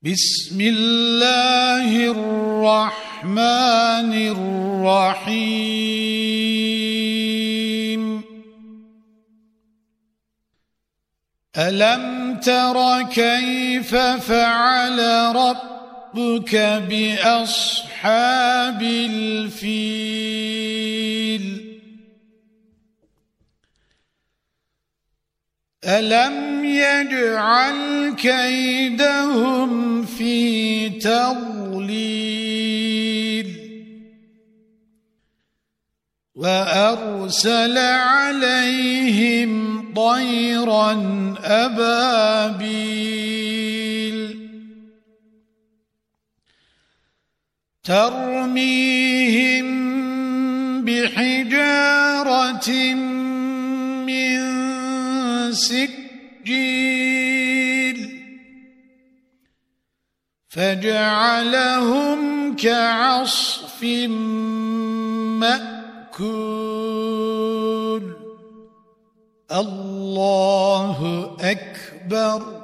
بسم الله الرحمن الرحيم ألم تر كيف فعل ربك بأصحاب الفيل ألم يجعل كيدهم في تضليل وأرسل عليهم طيرا أبابيل ترميهم بحجارة من سجيل فجعلهم كعصف مأكول الله أكبر.